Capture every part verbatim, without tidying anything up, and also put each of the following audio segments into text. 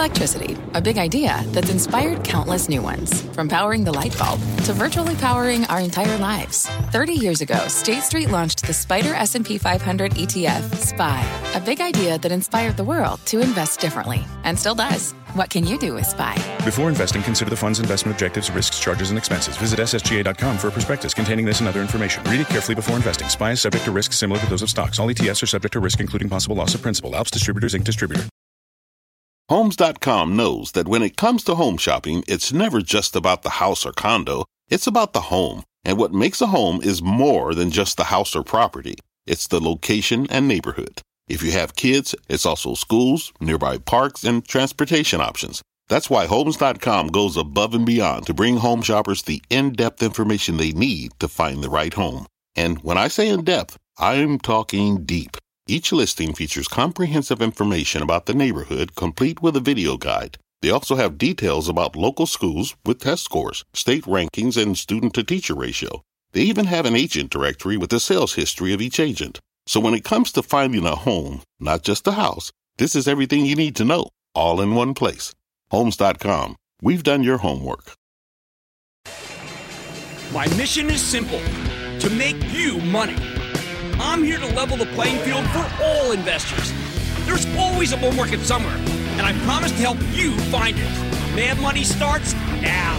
Electricity, a big idea that's inspired countless new ones. From powering the light bulb to virtually powering our entire lives. thirty years ago, State Street launched the Spider S and P five hundred E T F, S P Y, a big idea that inspired the world to invest differently, and still does. What can you do with S P Y? Before investing, consider the fund's investment objectives, risks, charges, and expenses. Visit S S G A dot com for a prospectus containing this and other information. Read it carefully before investing. S P Y is subject to risks similar to those of stocks. All E T Fs are subject to risk, including possible loss of principal. Alps Distributors, Incorporated Distributor. Homes dot com knows that when it comes to home shopping, it's never just about the house or condo. It's about the home. And what makes a home is more than just the house or property. It's the location and neighborhood. If you have kids, it's also schools, nearby parks, and transportation options. That's why Homes dot com goes above and beyond to bring home shoppers the in-depth information they need to find the right home. And when I say in-depth, I'm talking deep. Each listing features comprehensive information about the neighborhood, complete with a video guide. They also have details about local schools with test scores, state rankings, and student-to-teacher ratio. They even have an agent directory with the sales history of each agent. So when it comes to finding a home, not just a house, this is everything you need to know, all in one place. Homes dot com. We've done your homework. My mission is simple, to make you money. I'm here to level the playing field for all investors. There's always a bull market somewhere, and I promise to help you find it. Mad Money starts now.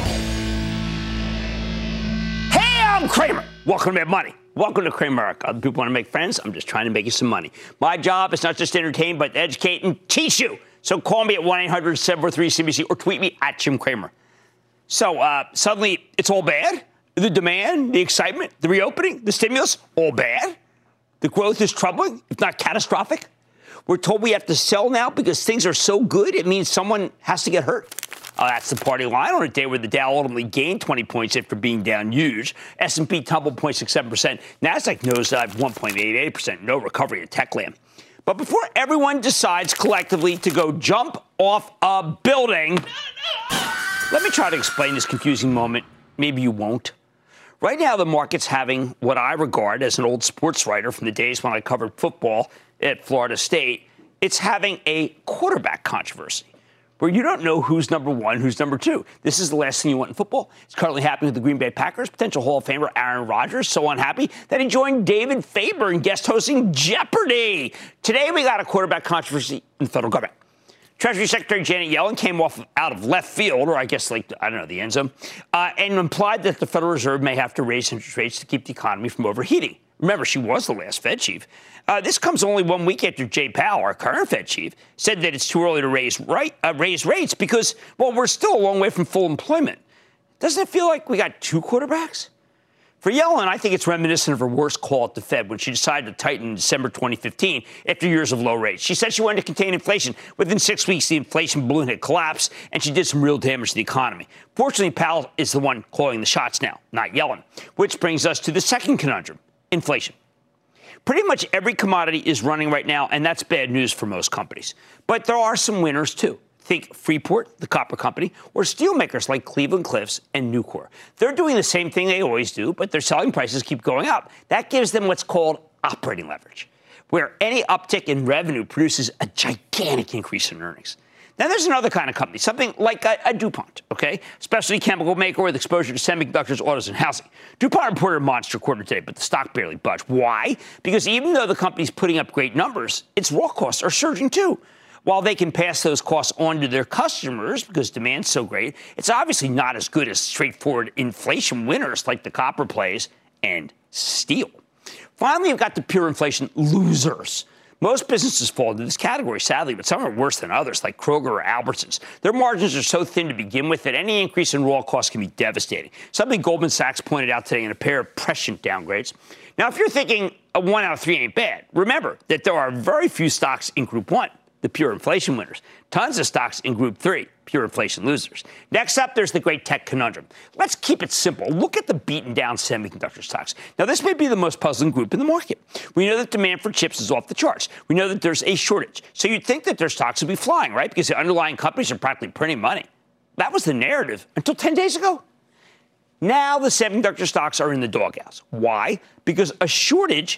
Hey, I'm Kramer. Welcome to Mad Money. Welcome to Cramerica. Other people want to make friends. I'm just trying to make you some money. My job is not just to entertain, but to educate and teach you. So call me at one eight hundred seven four three C B C or tweet me at Jim Cramer. So uh, suddenly it's all bad? The demand, the excitement, the reopening, the stimulus, all bad? The growth is troubling, if not catastrophic. We're told we have to sell now because things are so good, it means someone has to get hurt. Oh, that's the party line on a day where the Dow ultimately gained twenty points after being down huge. S and P tumbled zero point six seven percent. NASDAQ nosedive one point eight eight percent. No recovery at Techland. But before everyone decides collectively to go jump off a building, let me try to explain this confusing moment. Maybe you won't. Right now, the market's having what I regard as an old sports writer from the days when I covered football at Florida State. It's having a quarterback controversy where you don't know who's number one, who's number two. This is the last thing you want in football. It's currently happening with the Green Bay Packers. Potential Hall of Famer Aaron Rodgers, so unhappy that he joined David Faber in guest hosting Jeopardy! Today, we got a quarterback controversy in the federal government. Treasury Secretary Janet Yellen came off out of left field, or I guess, like, I don't know, the end zone, uh, and implied that the Federal Reserve may have to raise interest rates to keep the economy from overheating. Remember, she was the last Fed chief. Uh, this comes only one week after Jay Powell, our current Fed chief, said that it's too early to raise, right, uh, raise rates because, well, we're still a long way from full employment. Doesn't it feel like we got two quarterbacks? For Yellen, I think it's reminiscent of her worst call at the Fed when she decided to tighten in December twenty fifteen after years of low rates. She said she wanted to contain inflation. Within six weeks, the inflation balloon had collapsed, and she did some real damage to the economy. Fortunately, Powell is the one calling the shots now, not Yellen, which brings us to the second conundrum, inflation. Pretty much every commodity is running right now, and that's bad news for most companies. But there are some winners, too. Think Freeport, the copper company, or steelmakers like Cleveland-Cliffs and Nucor. They're doing the same thing they always do, but their selling prices keep going up. That gives them what's called operating leverage, where any uptick in revenue produces a gigantic increase in earnings. Then there's another kind of company, something like a, a DuPont, okay? Specialty chemical maker with exposure to semiconductors, autos, and housing. DuPont reported a monster quarter today, but the stock barely budged. Why? Because even though the company's putting up great numbers, its raw costs are surging too. While they can pass those costs on to their customers because demand's so great, it's obviously not as good as straightforward inflation winners like the copper plays and steel. Finally, you've got the pure inflation losers. Most businesses fall into this category, sadly, but some are worse than others, like Kroger or Albertsons. Their margins are so thin to begin with that any increase in raw costs can be devastating, something Goldman Sachs pointed out today in a pair of prescient downgrades. Now, if you're thinking a one out of three ain't bad, remember that there are very few stocks in Group one. The pure inflation winners. Tons of stocks in Group three, pure inflation losers. Next up, there's the great tech conundrum. Let's keep it simple. Look at the beaten down semiconductor stocks. Now, this may be the most puzzling group in the market. We know that demand for chips is off the charts. We know that there's a shortage. So you'd think that their stocks would be flying, right? Because the underlying companies are practically printing money. That was the narrative until ten days ago. Now the semiconductor stocks are in the doghouse. Why? Because a shortage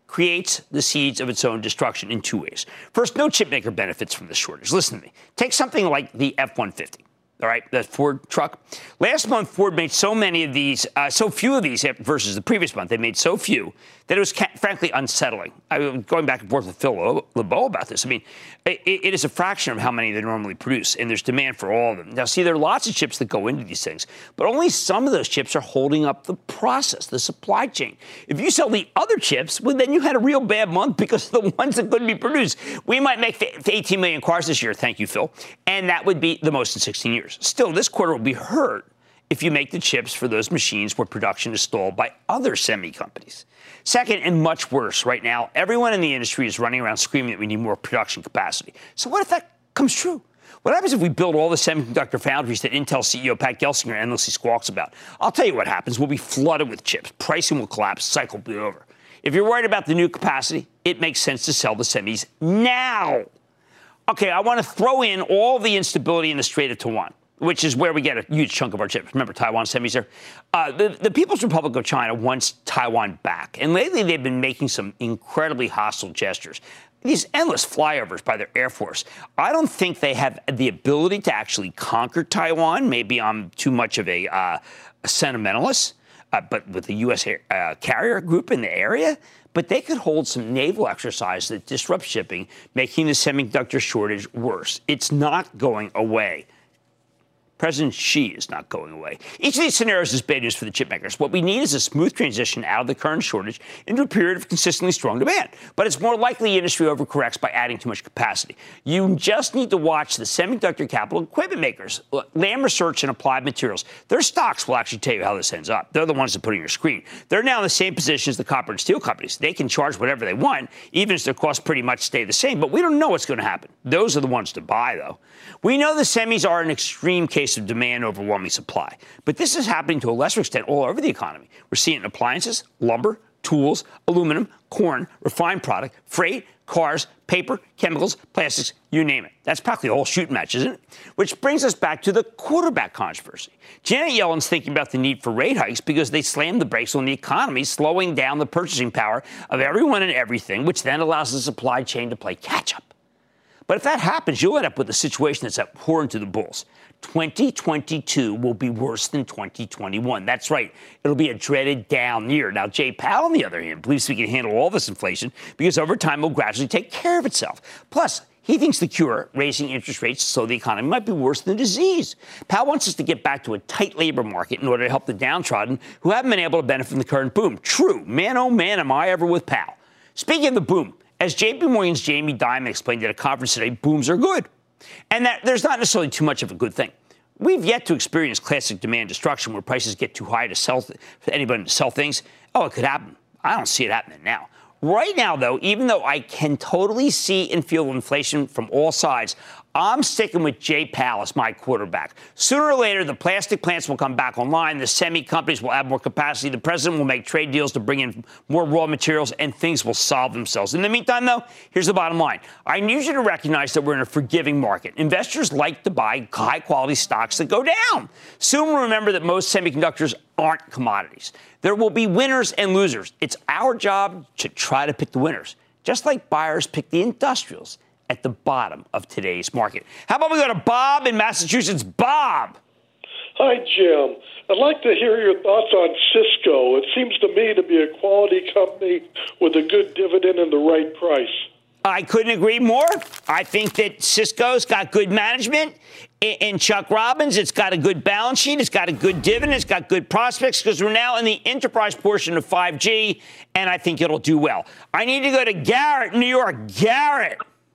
creates the seeds of its own destruction in two ways. First, no chip maker benefits from this shortage. Listen to me. Take something like the F one fifty. All right, that Ford truck. Last month, Ford made so many of these, uh, so few of these versus the previous month. They made so few that it was ca- frankly unsettling. I was going back and forth with Phil LeBeau about this. I mean, it, it is a fraction of how many they normally produce, and there's demand for all of them. Now, see, there are lots of chips that go into these things, but only some of those chips are holding up the process, the supply chain. If you sell the other chips, well, then you had a real bad month because of the ones that couldn't be produced. We might make eighteen million cars this year, thank you, Phil, and that would be the most in sixteen years. Still, this quarter will be hurt if you make the chips for those machines where production is stalled by other semi companies. Second, and much worse, right now, everyone in the industry is running around screaming that we need more production capacity. So what if that comes true? What happens if we build all the semiconductor foundries that Intel C E O Pat Gelsinger endlessly squawks about? I'll tell you what happens. We'll be flooded with chips. Pricing will collapse. Cycle will be over. If you're worried about the new capacity, it makes sense to sell the semis now. Okay, I want to throw in all the instability in the Strait of Taiwan, which is where we get a huge chunk of our chips. Remember Taiwan semis there? Uh, the, the People's Republic of China wants Taiwan back. And lately they've been making some incredibly hostile gestures. These endless flyovers by their Air Force. I don't think they have the ability to actually conquer Taiwan. Maybe I'm too much of a, uh, a sentimentalist, uh, but with the U S air, uh, carrier group in the area. But they could hold some naval exercise that disrupts shipping, making the semiconductor shortage worse. It's not going away. President Xi is not going away. Each of these scenarios is bad news for the chip makers. What we need is a smooth transition out of the current shortage into a period of consistently strong demand. But it's more likely the industry overcorrects by adding too much capacity. You just need to watch the semiconductor capital equipment makers, Lam Research and Applied Materials. Their stocks will actually tell you how this ends up. They're the ones that put it on your screen. They're now in the same position as the copper and steel companies. They can charge whatever they want, even as their costs pretty much stay the same. But we don't know what's going to happen. Those are the ones to buy, though. We know the semis are an extreme case of demand overwhelming supply. But this is happening to a lesser extent all over the economy. We're seeing it in appliances, lumber, tools, aluminum, corn, refined product, freight, cars, paper, chemicals, plastics, you name it. That's practically a whole shooting match, isn't it? Which brings us back to the quarterback controversy. Janet Yellen's thinking about the need for rate hikes because they slammed the brakes on the economy, slowing down the purchasing power of everyone and everything, which then allows the supply chain to play catch-up. But if that happens, you'll end up with a situation that's abhorrent to the bulls. twenty twenty-two will be worse than twenty twenty-one. That's right. It'll be a dreaded down year. Now, Jay Powell, on the other hand, believes we can handle all this inflation because over time it will gradually take care of itself. Plus, he thinks the cure, raising interest rates so the economy, might be worse than disease. Powell wants us to get back to a tight labor market in order to help the downtrodden who haven't been able to benefit from the current boom. True. Man, oh man, am I ever with Powell. Speaking of the boom, as J P Morgan's Jamie Dimon explained at a conference today, booms are good. And that there's not necessarily too much of a good thing. We've yet to experience classic demand destruction where prices get too high to sell th- for anybody to sell things. Oh, it could happen. I don't see it happening now. Right now, though, even though I can totally see and feel inflation from all sides, I'm sticking with Jay Powell as my quarterback. Sooner or later, the plastic plants will come back online. The semi companies will add more capacity. The president will make trade deals to bring in more raw materials, and things will solve themselves. In the meantime, though, here's the bottom line. I need you to recognize that we're in a forgiving market. Investors like to buy high-quality stocks that go down. Soon we'll remember that most semiconductors aren't commodities. There will be winners and losers. It's our job to try to pick the winners, just like buyers pick the industrials at the bottom of today's market. How about we go to Bob in Massachusetts? Bob. Hi, Jim. I'd like to hear your thoughts on Cisco. It seems to me to be a quality company with a good dividend and the right price. I couldn't agree more. I think that Cisco's got good management. In Chuck Robbins, it's got a good balance sheet. It's got a good dividend. It's got good prospects because we're now in the enterprise portion of five G, and I think it'll do well. I need to go to Garrett, New York. Garrett.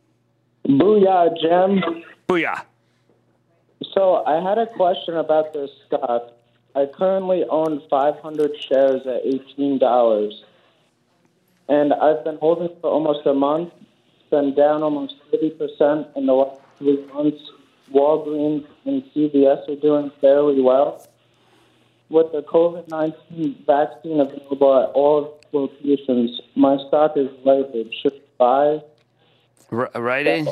Booyah, Jim. Booyah. So I had a question about this stock. I currently own five hundred shares at eighteen dollars, and I've been holding for almost a month. It's been down almost thirty percent in the last three months. Walgreens and C V S are doing fairly well. With the COVID nineteen vaccine available at all locations, my stock is rated. Should I buy? R- Rite Aid?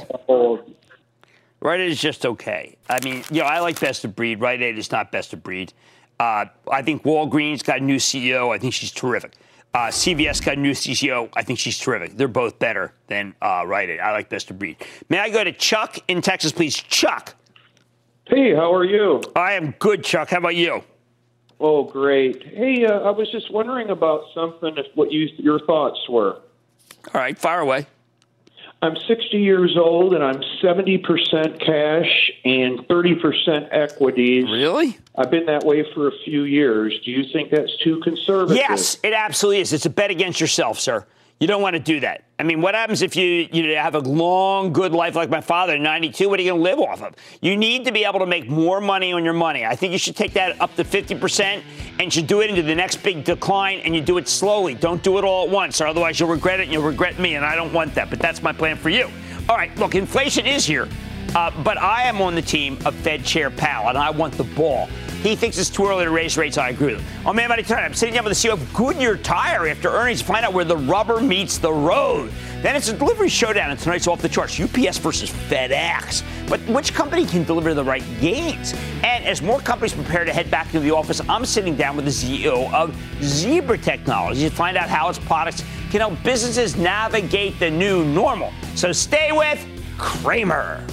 Rite Aid is just okay. I mean, you know, I like best of breed. Rite Aid is not best of breed. Uh, I think Walgreens got a new C E O. I think she's terrific. Uh, C V S got a new C C O. I think she's terrific. They're both better than uh, Rite Aid. I like Best of Breed. May I go to Chuck in Texas, please? Chuck. Hey, how are you? I am good, Chuck. How about you? Oh, great. Hey, uh, I was just wondering about something, if what you, your thoughts were. All right, fire away. I'm sixty years old, and I'm seventy percent cash and thirty percent equities. Really? I've been that way for a few years. Do you think that's too conservative? Yes, it absolutely is. It's a bet against yourself, sir. You don't want to do that. I mean, what happens if you, you have a long, good life like my father, ninety-two? What are you going to live off of? You need to be able to make more money on your money. I think you should take that up to fifty percent and should do it into the next big decline, and you do it slowly. Don't do it all at once, or otherwise you'll regret it and you'll regret me, and I don't want that. But that's my plan for you. All right, look, inflation is here, uh, but I am on the team of Fed Chair Powell, and I want the ball. He thinks it's too early to raise rates. I agree with him. On Man Money Tonight, I'm sitting down with the C E O of Goodyear Tire after earnings to find out where the rubber meets the road. Then it's a delivery showdown, and tonight's off the charts. U P S versus FedEx. But which company can deliver the right gains? And as more companies prepare to head back to the office, I'm sitting down with the C E O of Zebra Technologies to find out how its products can help businesses navigate the new normal. So stay with Cramer.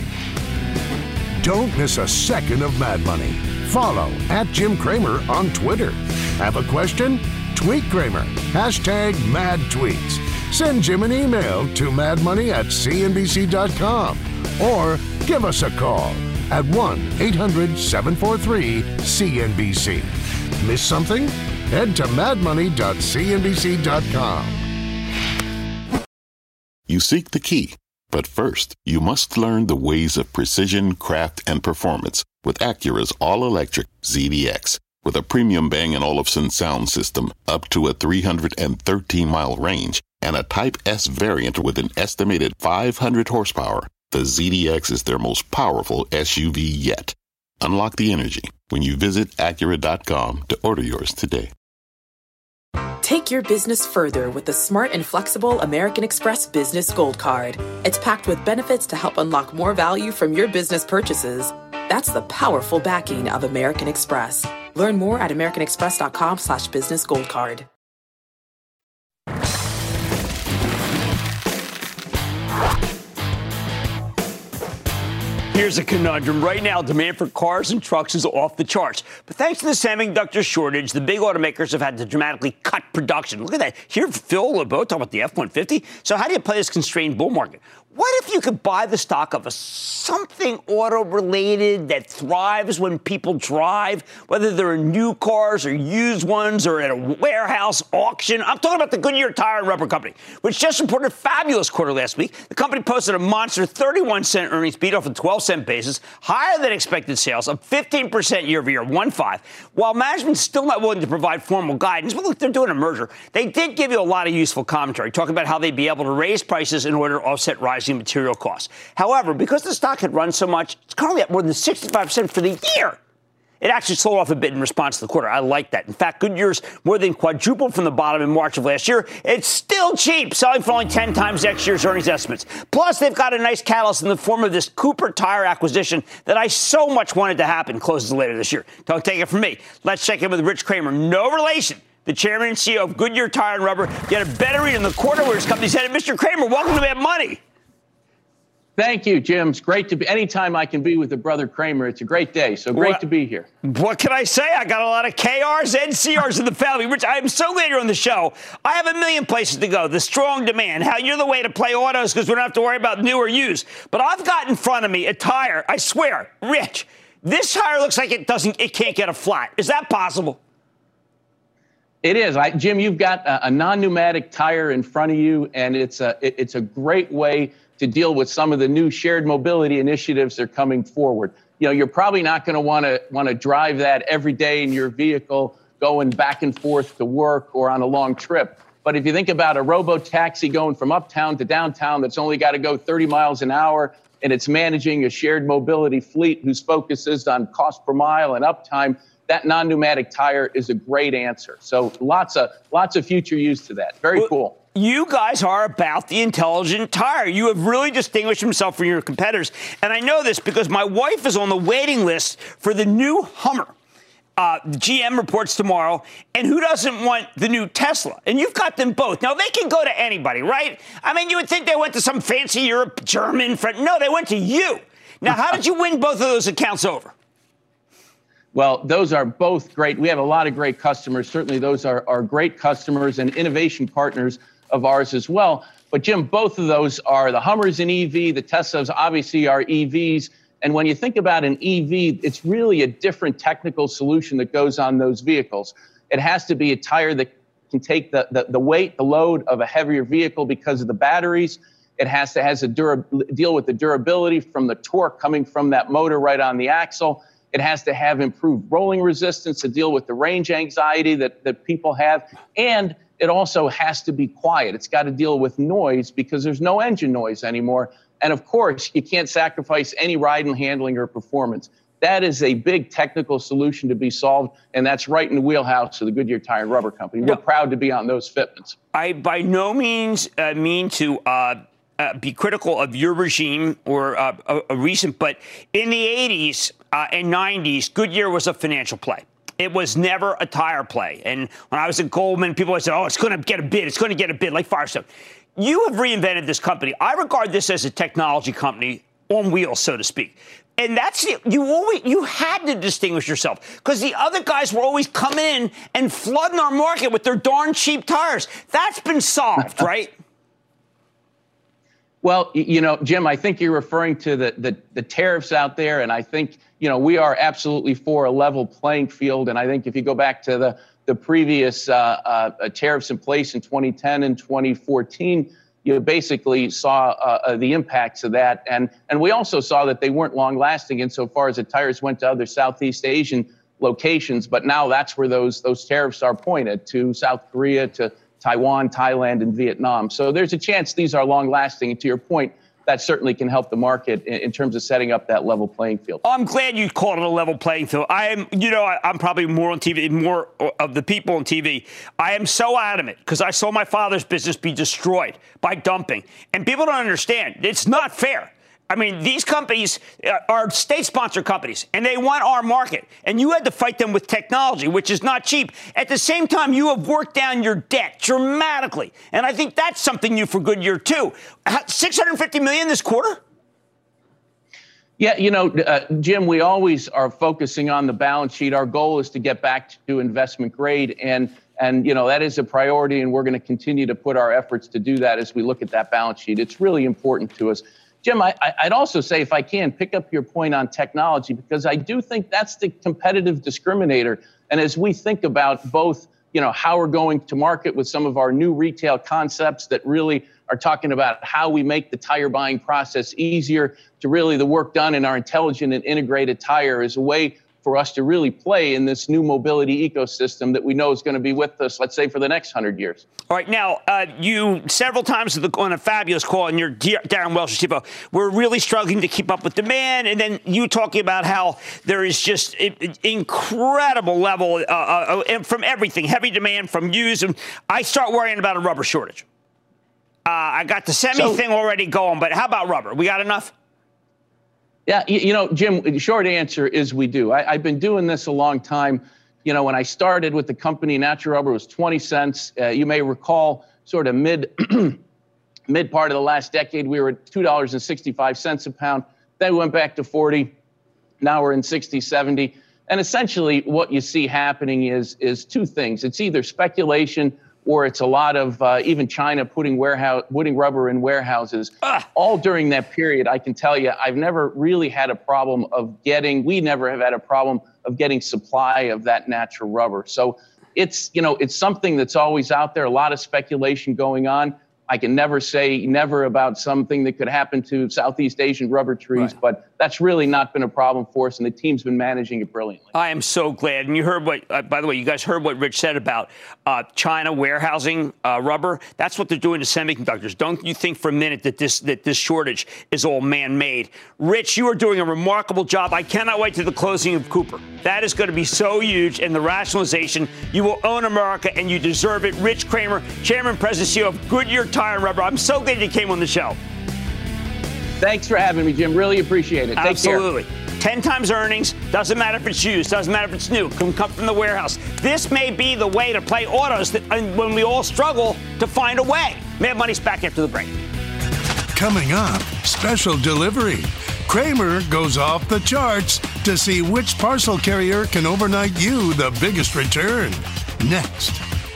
Don't miss a second of Mad Money. Follow at Jim Cramer on Twitter. Have a question? Tweet Cramer. Hashtag mad tweets. Send Jim an email to madmoney at c n b c dot com or give us a call at one eight hundred seven four three C N B C. Miss something? Head to mad money dot c n b c dot com. You seek the key, but first, you must learn the ways of precision, craft, and performance with Acura's all-electric Z D X. With a premium Bang and Olufsen sound system up to a three hundred thirteen mile range and a Type S variant with an estimated five hundred horsepower, the Z D X is their most powerful S U V yet. Unlock the energy when you visit Acura dot com to order yours today. Take your business further with the smart and flexible American Express Business Gold Card. It's packed with benefits to help unlock more value from your business purchases. That's the powerful backing of American Express. Learn more at american express dot com slash business gold card. Here's a conundrum. Right now, demand for cars and trucks is off the charts. But thanks to the semiconductor shortage, the big automakers have had to dramatically cut production. Look at that. Here, Phil LeBeau talking about the F one fifty. So how do you play this constrained bull market? What if you could buy the stock of a something auto-related that thrives when people drive, whether they're new cars or used ones or at a warehouse auction? I'm talking about the Goodyear Tire and Rubber Company, which just reported a fabulous quarter last week. The company posted a monster thirty-one cent earnings beat off a twelve cent basis, higher than expected sales, up fifteen percent year over year, one five. While management's still not willing to provide formal guidance, but look, they're doing a merger. They did give you a lot of useful commentary, talking about how they'd be able to raise prices in order to offset rising material costs. However, because the stock had run so much, it's currently at more than sixty-five percent for the year. It actually sold off a bit in response to the quarter. I like that. In fact, Goodyear's more than quadrupled from the bottom in March of last year. It's still cheap, selling for only ten times next year's earnings estimates. Plus, they've got a nice catalyst in the form of this Cooper Tire acquisition that I so much wanted to happen. Closes later this year. Don't take it from me. Let's check in with Rich Kramer. No relation. The chairman and C E O of Goodyear Tire and Rubber. Get a better read in the quarter where his company's headed. Mister Kramer, welcome to Mad Money. Thank you, Jim. It's great to be. Anytime I can be with the brother Kramer, it's a great day. So great well, to be here. What can I say? I got a lot of K Rs and C Rs in the family. Rich, I'm so glad you're on the show. I have a million places to go. The strong demand, how you're the way to play autos because we don't have to worry about new or used. But I've got in front of me a tire. I swear, Rich, this tire looks like it doesn't. It can't get a flat. Is that possible? It is. I, Jim, you've got a, a non-pneumatic tire in front of you, and it's a it, it's a great way to deal with some of the new shared mobility initiatives that are coming forward. You know, you're probably not going to want to want to drive that every day in your vehicle going back and forth to work or on a long trip. But if you think about a robo-taxi going from uptown to downtown that's only got to go thirty miles an hour, and it's managing a shared mobility fleet whose focus is on cost per mile and uptime, that non-pneumatic tire is a great answer. So lots of lots of future use to that. Very well, cool. You guys are about the intelligent tire. You have really distinguished yourself from your competitors. And I know this because my wife is on the waiting list for the new Hummer. Uh, G M reports tomorrow, and who doesn't want the new Tesla? And you've got them both. Now, they can go to anybody, right? I mean, you would think they went to some fancy Europe, German friend. No, they went to you. Now, how did you win both of those accounts over? Well, those are both great. We have a lot of great customers. Certainly, those are, are great customers and innovation partners of ours as well. But, Jim, both of those are the Hummers in E V. The Teslas obviously are E Vs. And when you think about an E V, it's really a different technical solution that goes on those vehicles. It has to be a tire that can take the, the, the weight, the load of a heavier vehicle because of the batteries. It has to has a dura- deal with the durability from the torque coming from that motor right on the axle. It has to have improved rolling resistance to deal with the range anxiety that, that people have. And it also has to be quiet. It's got to deal with noise because there's no engine noise anymore. And of course, you can't sacrifice any ride and handling or performance. That is a big technical solution to be solved, and that's right in the wheelhouse of the Goodyear Tire and Rubber Company. We're no, proud to be on those fitments. I by no means uh, mean to uh, uh, be critical of your regime or uh, a, a recent, but in the eighties uh, and nineties, Goodyear was a financial play. It was never a tire play. And when I was at Goldman, people would say, oh, it's going to get a bid. It's going to get a bid like Firestone. You have reinvented this company. I regard this as a technology company on wheels, so to speak. And that's the, you always you had to distinguish yourself because the other guys were always coming in and flooding our market with their darn cheap tires. That's been solved, right? Well, you know, Jim, I think you're referring to the, the the tariffs out there, and I think you know we are absolutely for a level playing field. And I think if you go back to the the previous uh, uh, tariffs in place in twenty ten and twenty fourteen, you basically saw uh, uh, the impacts of that. And and we also saw that they weren't long lasting insofar as the tires went to other Southeast Asian locations. But now that's where those those tariffs are pointed to South Korea, to Taiwan, Thailand, and Vietnam. So there's a chance these are long lasting. And to your point, that certainly can help the market in, in terms of setting up that level playing field. I'm glad you called it a level playing field. I am, you know, I, I'm probably more on T V, more of the people on T V. I am so adamant because I saw my father's business be destroyed by dumping. And people don't understand. It's not fair. I mean, these companies are state-sponsored companies, and they want our market. And you had to fight them with technology, which is not cheap. At the same time, you have worked down your debt dramatically. And I think that's something new for Goodyear, too. six hundred fifty million dollars this quarter? Yeah, you know, uh, Jim, we always are focusing on the balance sheet. Our goal is to get back to investment grade. And, and you know, that is a priority, and we're going to continue to put our efforts to do that as we look at that balance sheet. It's really important to us. Jim, I, I'd also say, if I can, pick up your point on technology, because I do think that's the competitive discriminator. And as we think about both, you know, how we're going to market with some of our new retail concepts that really are talking about how we make the tire buying process easier, to really the work done in our intelligent and integrated tire is a way for us to really play in this new mobility ecosystem that we know is going to be with us, let's say, for the next hundred years. All right. Now, uh, you several times on a fabulous call, and you're Darren Welsh, C F O, we're really struggling to keep up with demand. And then you talking about how there is just incredible level uh, uh, from everything, heavy demand from used. And I start worrying about a rubber shortage. Uh, I got the semi so, thing already going, but how about rubber? We got enough? Yeah, you know, Jim, the short answer is we do. I, I've been doing this a long time. You know, when I started with the company, natural rubber was twenty cents. Uh, you may recall sort of mid mid part of the last decade, we were at two dollars and sixty-five cents a pound. Then we went back to forty. Now we're in sixty, seventy. And essentially what you see happening is, is two things. It's either speculation or it's a lot of uh, even China putting warehouse, putting rubber in warehouses. Ugh. All during that period, I can tell you, I've never really had a problem of getting, we never have had a problem of getting supply of that natural rubber. So it's, you know, it's something that's always out there, a lot of speculation going on. I can never say never about something that could happen to Southeast Asian rubber trees, right. But that's really not been a problem for us, and the team's been managing it brilliantly. I am so glad. And you heard what, uh, by the way, you guys heard what Rich said about uh, China warehousing uh, rubber. That's what they're doing to semiconductors. Don't you think for a minute that this that this shortage is all man-made. Rich, you are doing a remarkable job. I cannot wait to the closing of Cooper. That is going to be so huge, and the rationalization. You will own America, and you deserve it. Rich Kramer, Chairman, President, C E O of Goodyear Tire and Rubber. I'm so glad you came on the show. Thanks for having me, Jim. Really appreciate it. Take Absolutely. care. ten times earnings. Doesn't matter if it's used. Doesn't matter if it's new. Can come from the warehouse. This may be the way to play autos that, when we all struggle to find a way. Mad Money's back after the break. Coming up, special delivery. Kramer goes off the charts to see which parcel carrier can overnight you the biggest return. Next.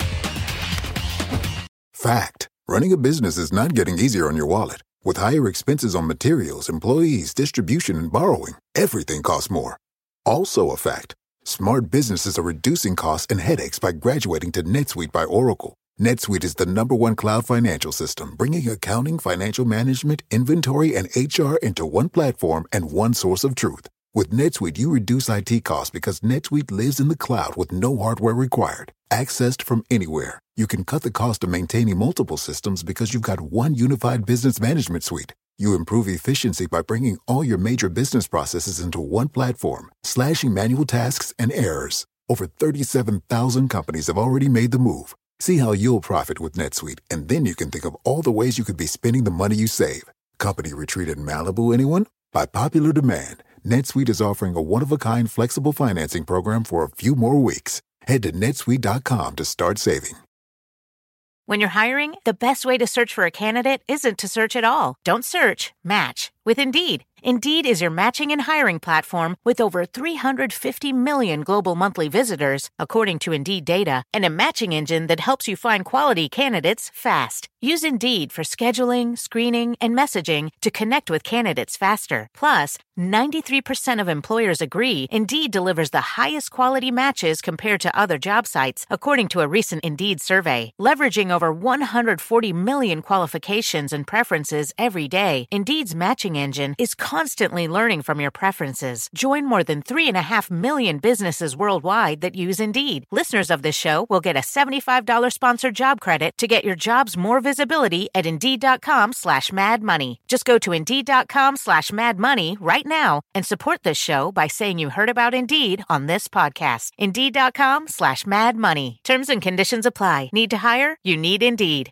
Fact. Running a business is not getting easier on your wallet. With higher expenses on materials, employees, distribution, and borrowing, everything costs more. Also a fact. Smart businesses are reducing costs and headaches by graduating to NetSuite by Oracle. NetSuite is the number one cloud financial system, bringing accounting, financial management, inventory, and H R into one platform and one source of truth. With NetSuite, you reduce I T costs because NetSuite lives in the cloud with no hardware required. Accessed from anywhere, you can cut the cost of maintaining multiple systems because you've got one unified business management suite. You improve efficiency by bringing all your major business processes into one platform, slashing manual tasks and errors. Over thirty-seven thousand companies have already made the move. See how you'll profit with NetSuite, and then you can think of all the ways you could be spending the money you save. Company retreat in Malibu, anyone? By popular demand, NetSuite is offering a one-of-a-kind flexible financing program for a few more weeks. Head to netsuite dot com to start saving. When you're hiring, the best way to search for a candidate isn't to search at all. Don't search, match with Indeed. Indeed is your matching and hiring platform with over three hundred fifty million global monthly visitors, according to Indeed data, and a matching engine that helps you find quality candidates fast. Use Indeed for scheduling, screening, and messaging to connect with candidates faster. Plus, ninety-three percent of employers agree Indeed delivers the highest quality matches compared to other job sites, according to a recent Indeed survey. Leveraging over one hundred forty million qualifications and preferences every day, Indeed's matching engine is constantly learning from your preferences. Join more than three and a half million businesses worldwide that use Indeed. Listeners of this show will get a seventy-five dollars sponsored job credit to get your jobs more visibility at Indeed.com slash Mad Money. Just go to Indeed.com slash Mad Money right now and support this show by saying you heard about Indeed on this podcast. Indeed.com slash Mad Money. Terms and conditions apply. Need to hire? You need Indeed.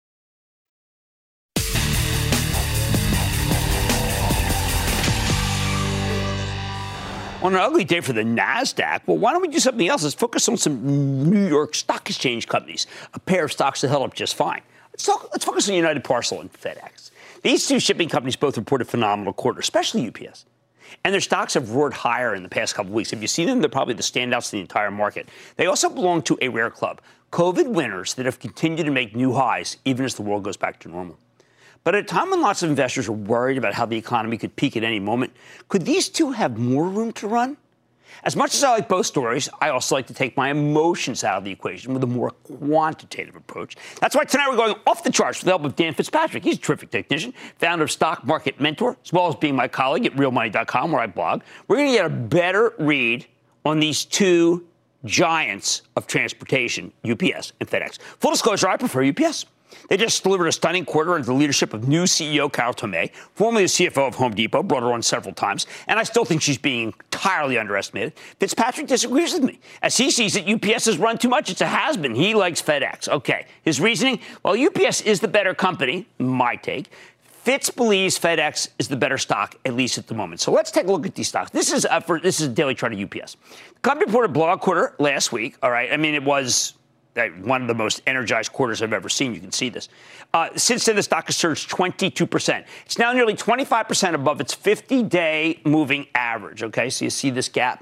On an ugly day for the NASDAQ, well, why don't we do something else? Let's focus on some New York Stock Exchange companies, a pair of stocks that held up just fine. Let's, talk, let's focus on United Parcel and FedEx. These two shipping companies both reported phenomenal quarters, especially U P S. And their stocks have roared higher in the past couple of weeks. If you see them, they're probably the standouts in the entire market. They also belong to a rare club, COVID winners that have continued to make new highs, even as the world goes back to normal. But at a time when lots of investors are worried about how the economy could peak at any moment, could these two have more room to run? As much as I like both stories, I also like to take my emotions out of the equation with a more quantitative approach. That's why tonight we're going off the charts with the help of Dan Fitzpatrick. He's a terrific technician, founder of Stock Market Mentor, as well as being my colleague at real money dot com, where I blog. We're going to get a better read on these two giants of transportation, U P S and FedEx. Full disclosure, I prefer U P S. They just delivered a stunning quarter under the leadership of new C E O Carol Tomé, formerly the C F O of Home Depot, brought her on several times, and I still think she's being entirely underestimated. Fitzpatrick disagrees with me. As he sees it, U P S has run too much. It's a has-been. He likes FedEx. Okay. His reasoning? Well, U P S is the better company, my take. Fitz believes FedEx is the better stock, at least at the moment. So let's take a look at these stocks. This is uh, for this is a daily chart of U P S. The company reported a blowout quarter last week. All right. I mean, it was one of the most energized quarters I've ever seen. You can see this. Uh, since then, the stock has surged twenty-two percent. It's now nearly twenty-five percent above its fifty-day moving average. Okay, so you see this gap?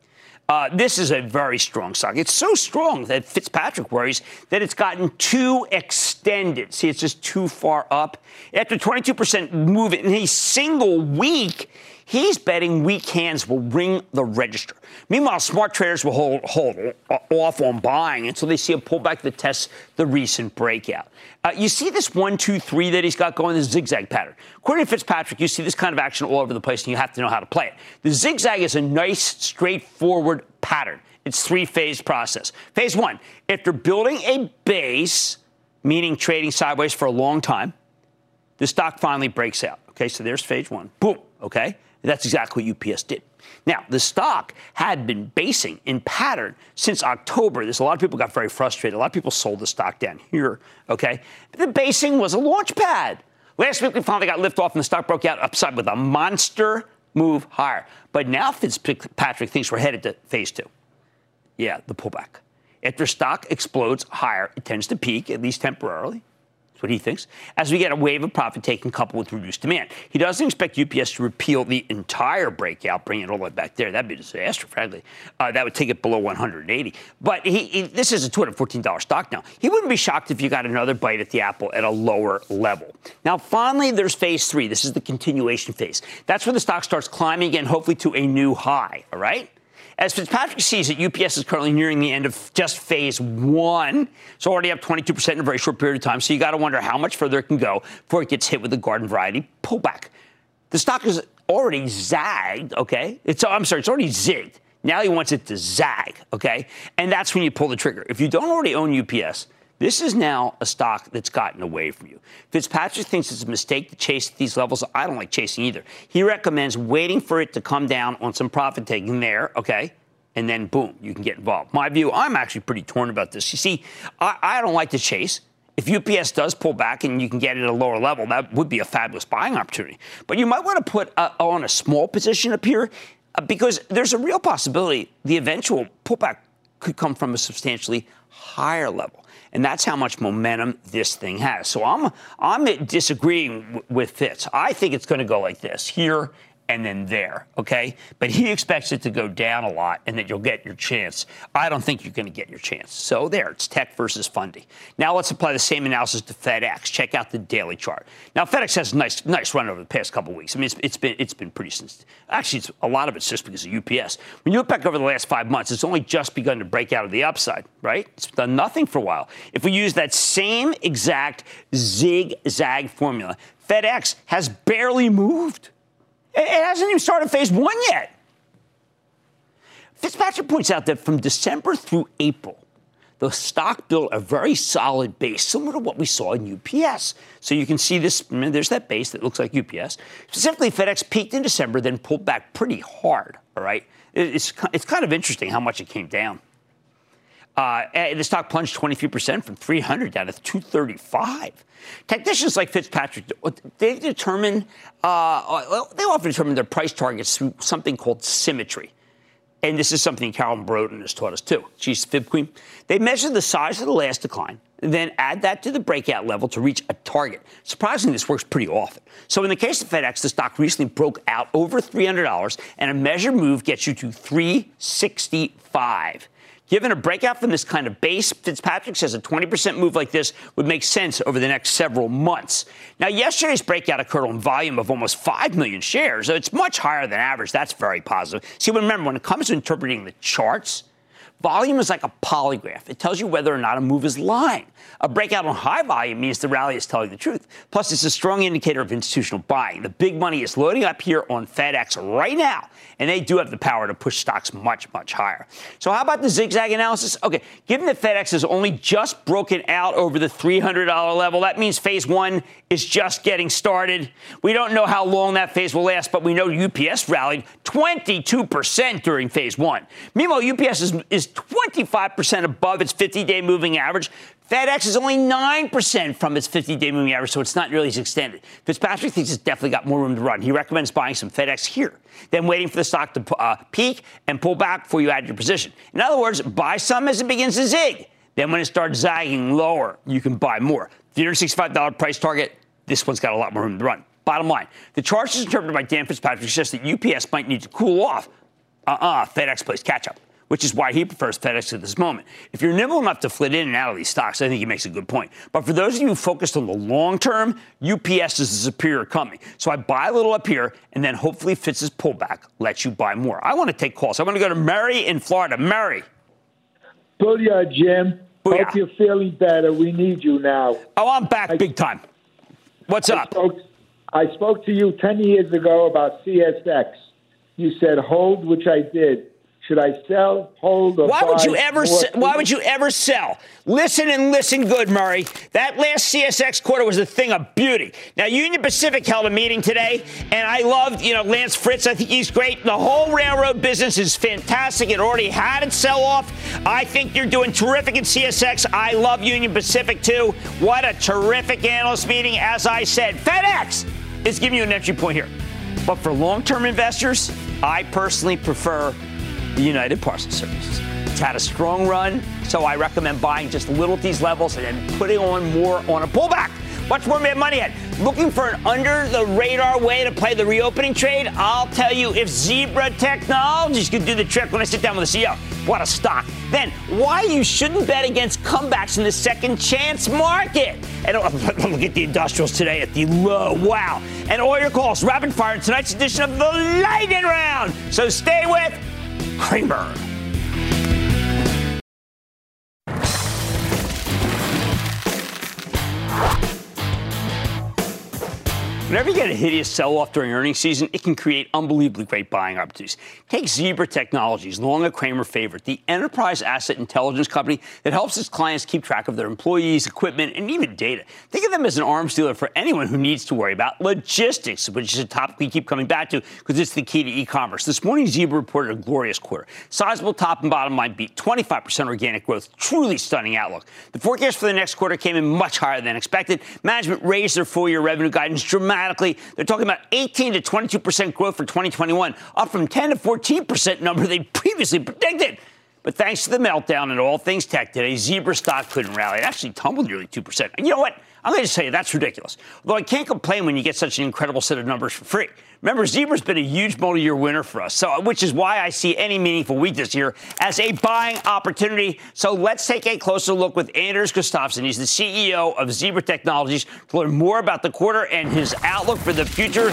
Uh, this is a very strong stock. It's so strong that Fitzpatrick worries that it's gotten too extended. See, it's just too far up. After twenty-two percent move in a single week, he's betting weak hands will ring the register. Meanwhile, smart traders will hold, hold off on buying until they see a pullback that tests the recent breakout. Uh, you see this one, two, three that he's got going, this zigzag pattern. According to Fitzpatrick, you see this kind of action all over the place, and you have to know how to play it. The zigzag is a nice, straightforward pattern. It's three-phase process. Phase one, after building a base, meaning trading sideways for a long time, the stock finally breaks out. Okay, so there's phase one. Boom. Okay, that's exactly what U P S did. Now, the stock had been basing in pattern since October. There's a lot of people got very frustrated. A lot of people sold the stock down here. Okay, the basing was a launch pad. Last week, we finally got lift off, and the stock broke out upside with a monster move higher. But now Fitzpatrick thinks we're headed to phase two. Yeah, the pullback. After stock explodes higher, it tends to peak, at least temporarily. That's what he thinks. As we get a wave of profit taking coupled with reduced demand. He doesn't expect U P S to repeal the entire breakout, bring it all the way back there. That'd be a disaster, frankly. Uh, that would take it below one hundred eighty. But he, he, this is a two hundred fourteen dollars stock now. He wouldn't be shocked if you got another bite at the apple at a lower level. Now, finally, there's phase three. This is the continuation phase. That's where the stock starts climbing again, hopefully to a new high, all right? As Fitzpatrick sees it, U P S is currently nearing the end of just phase one. It's already up twenty-two percent in a very short period of time, so you got to wonder how much further it can go before it gets hit with the garden variety pullback. The stock is already zagged, okay? It's I'm sorry, it's already zigged. Now he wants it to zag, okay? And that's when you pull the trigger. If you don't already own U P S, this is now a stock that's gotten away from you. Fitzpatrick thinks it's a mistake to chase at these levels. I don't like chasing either. He recommends waiting for it to come down on some profit taking there, okay? And then, boom, you can get involved. My view, I'm actually pretty torn about this. You see, I, I don't like to chase. If U P S does pull back and you can get it at a lower level, that would be a fabulous buying opportunity. But you might want to put uh, on a small position up here uh, because there's a real possibility the eventual pullback could come from a substantially higher level. And that's how much momentum this thing has. So I'm I'm disagreeing w- with Fitz. I think it's going to go like this, here and then there, okay? But he expects it to go down a lot and that you'll get your chance. I don't think you're going to get your chance. So there, it's tech versus Fundy. Now let's apply the same analysis to FedEx. Check out the daily chart. Now FedEx has a nice nice run over the past couple of weeks. I mean, it's, it's been it's been pretty since. Actually, it's, a lot of it's just because of U P S. When you look back over the last five months, it's only just begun to break out of the upside, right? It's done nothing for a while. If we use that same exact zigzag formula, FedEx has barely moved. It hasn't even started phase one yet. Fitzpatrick points out that from December through April, the stock built a very solid base, similar to what we saw in U P S. So you can see this, there's that base that looks like U P S. Specifically, FedEx peaked in December, then pulled back pretty hard, all right? It's, it's kind of interesting how much it came down. Uh, the stock plunged twenty-three percent from three hundred down to two thirty-five. Technicians like Fitzpatrick, they determine, uh, they often determine their price targets through something called symmetry. And this is something Carolyn Broden has taught us too. She's Fib Queen. They measure the size of the last decline, and then add that to the breakout level to reach a target. Surprisingly, this works pretty often. So in the case of FedEx, the stock recently broke out over three hundred dollars, and a measured move gets you to three sixty-five. Given a breakout from this kind of base, Fitzpatrick says a twenty percent move like this would make sense over the next several months. Now, yesterday's breakout occurred on volume of almost five million shares. So it's much higher than average. That's very positive. See, remember, when it comes to interpreting the charts, volume is like a polygraph. It tells you whether or not a move is lying. A breakout on high volume means the rally is telling the truth. Plus, it's a strong indicator of institutional buying. The big money is loading up here on FedEx right now, and they do have the power to push stocks much, much higher. So how about the zigzag analysis? Okay, given that FedEx has only just broken out over the three hundred dollars level, that means phase one is just getting started. We don't know how long that phase will last, but we know U P S rallied twenty-two percent during phase one. Meanwhile, U P S is, is twenty-five percent above its fifty-day moving average. FedEx is only nine percent from its fifty-day moving average, so it's not nearly as extended. Fitzpatrick thinks it's definitely got more room to run. He recommends buying some FedEx here, then waiting for the stock to uh, peak and pull back before you add your position. In other words, buy some as it begins to zig. Then when it starts zagging lower, you can buy more. three hundred sixty-five dollars price target, this one's got a lot more room to run. Bottom line, the chart is interpreted by Dan Fitzpatrick suggests that U P S might need to cool off. Uh-uh, FedEx plays catch-up, which is why he prefers FedEx at this moment. If you're nimble enough to flit in and out of these stocks, I think he makes a good point. But for those of you focused on the long term, U P S is a superior company. So I buy a little up here, and then hopefully Fitz's pullback lets you buy more. I want to take calls. I want to go to Mary in Florida. Mary. Booyah, Jim. Booyah. Hope you're feeling better. We need you now. Oh, I'm back I, big time. What's I up? Spoke, I spoke to you ten years ago about C S X. You said hold, which I did. Should I sell, hold, or why buy? Would you ever se- why would you ever sell? Listen and listen good, Murray. That last C S X quarter was a thing of beauty. Now, Union Pacific held a meeting today, and I loved, you know, Lance Fritz. I think he's great. The whole railroad business is fantastic. It already had its sell-off. I think you're doing terrific in C S X. I love Union Pacific, too. What a terrific analyst meeting. As I said, FedEx is giving you an entry point here. But for long-term investors, I personally prefer the United Parcel Service. It's had a strong run, so I recommend buying just a little at these levels and then putting on more on a pullback. Much more Mad Money Ahead. Looking for an under-the-radar way to play the reopening trade? I'll tell you if Zebra Technologies could do the trick when I sit down with the C E O. What a stock. Then, why you shouldn't bet against comebacks in the second chance market. And look at the industrials today at the low. Wow. And all your calls, rapid fire in tonight's edition of the Lightning Round. So stay with Cramer. Whenever you get a hideous sell-off during earnings season, it can create unbelievably great buying opportunities. Take Zebra Technologies, long a Cramer favorite, the enterprise asset intelligence company that helps its clients keep track of their employees, equipment, and even data. Think of them as an arms dealer for anyone who needs to worry about logistics, which is a topic we keep coming back to because it's the key to e-commerce. This morning, Zebra reported a glorious quarter. Sizable top and bottom line beat, twenty-five percent organic growth, truly stunning outlook. The forecast for the next quarter came in much higher than expected. Management raised their full-year revenue guidance dramatically. They're talking about eighteen to twenty-two percent growth for twenty twenty-one, up from ten to fourteen percent number they previously predicted. But thanks to the meltdown in all things tech today, Zebra stock couldn't rally. It actually tumbled nearly two percent. And you know what? I'm going to just tell you, that's ridiculous. Although I can't complain when you get such an incredible set of numbers for free. Remember, Zebra's been a huge multi-year winner for us, so which is why I see any meaningful weakness here as a buying opportunity. So let's take a closer look with Anders Gustafsson. He's the C E O of Zebra Technologies to learn more about the quarter and his outlook for the future.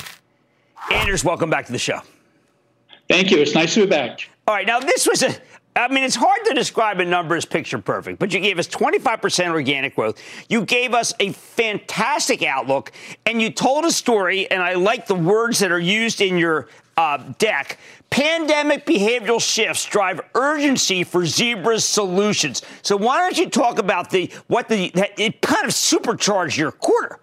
Anders, welcome back to the show. Thank you. It's nice to be back. All right. Now, this was a I mean, it's hard to describe a number as picture perfect, but you gave us twenty-five percent organic growth. You gave us a fantastic outlook, and you told a story, and I like the words that are used in your uh, deck. Pandemic behavioral shifts drive urgency for Zebra's solutions. So why don't you talk about the what the it kind of supercharged your quarter?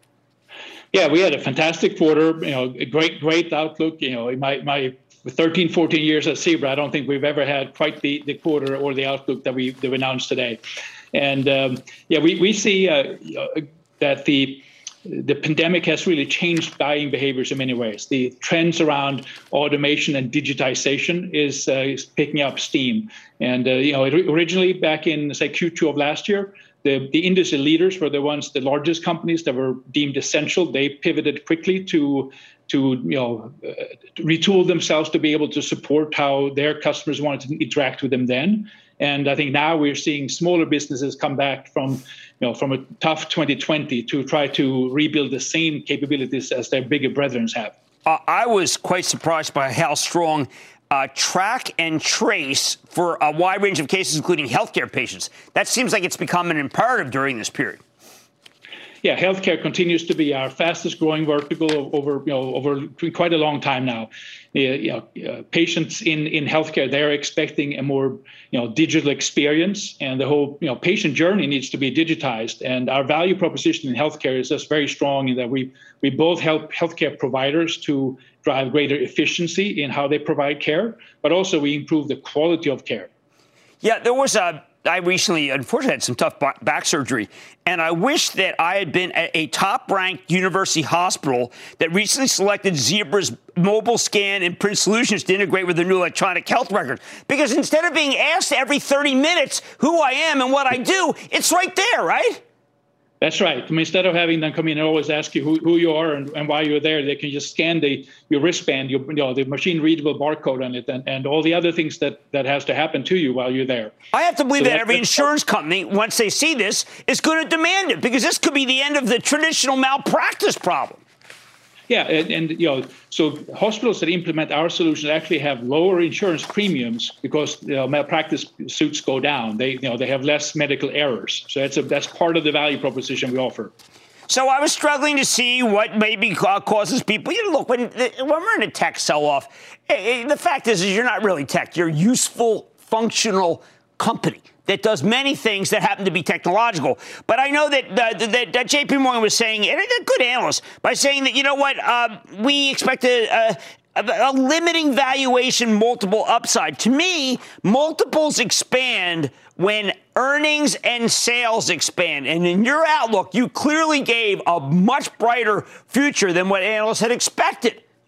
Yeah, we had a fantastic quarter. You know, a great, great outlook. You know, my my. With thirteen, fourteen years at Zebra, I don't think we've ever had quite the, the quarter or the outlook that we that we announced today. And um, yeah, we we see uh, that the the pandemic has really changed buying behaviors in many ways. The trends around automation and digitization is, uh, is picking up steam. And uh, you know, originally back in say Q two of last year, the the industry leaders were the ones, the largest companies that were deemed essential. They pivoted quickly to. to, you know, uh, retool themselves to be able to support how their customers wanted to interact with them then. And I think now we're seeing smaller businesses come back from, you know, from a tough twenty twenty to try to rebuild the same capabilities as their bigger brethren have. Uh, I was quite surprised by how strong uh, track and trace for a wide range of cases, including healthcare patients. That seems like it's become an imperative during this period. Yeah, healthcare continues to be our fastest growing vertical over, you know, over quite a long time now. Uh, you know, uh, patients in, in healthcare, they're expecting a more, you know, digital experience, and the whole, you know, patient journey needs to be digitized. And our value proposition in healthcare is just very strong in that we we both help healthcare providers to drive greater efficiency in how they provide care, but also we improve the quality of care. Yeah, there was a. I recently, unfortunately, had some tough back surgery, and I wish that I had been at a top-ranked university hospital that recently selected Zebra's mobile scan and print solutions to integrate with their new electronic health record. Because instead of being asked every thirty minutes who I am and what I do, it's right there, right? That's right. I mean, instead of having them come in and always ask you who, who you are and, and why you're there, they can just scan the your wristband, your, you know, the machine-readable barcode on it, and, and all the other things that, that has to happen to you while you're there. I have to believe so that every insurance company, once they see this, is going to demand it, because this could be the end of the traditional malpractice problem. Yeah, and, and you know, so hospitals that implement our solutions actually have lower insurance premiums because, you know, malpractice suits go down. They, you know, they have less medical errors. So that's a, that's part of the value proposition we offer. So I was struggling to see what maybe causes people. You know, look, when when we're in a tech sell-off, the fact is, is you're not really tech. You're a useful, functional company that does many things that happen to be technological. But I know that uh, that, that J P Morgan was saying, and a good analyst, by saying that, you know what, uh, we expect a, a, a limiting valuation multiple upside. To me, multiples expand when earnings and sales expand. And in your outlook, you clearly gave a much brighter future than what analysts had expected.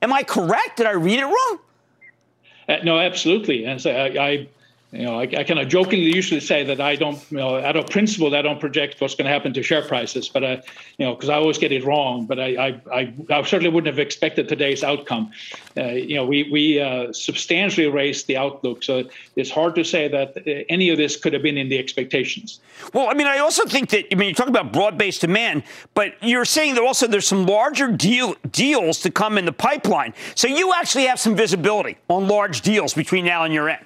Am I correct? Did I read it wrong? Uh, no, absolutely. And so I, I you know, I, I kind of jokingly usually say that I don't, you know, out of principle, I don't project what's going to happen to share prices, but I, you know, because I always get it wrong. But I, I, I, I certainly wouldn't have expected today's outcome. Uh, you know, we we uh, substantially raised the outlook, so it's hard to say that any of this could have been in the expectations. Well, I mean, I also think that, I mean, you talk about broad-based demand, but you're saying that also there's some larger deal deals to come in the pipeline. So you actually have some visibility on large deals between now and year end.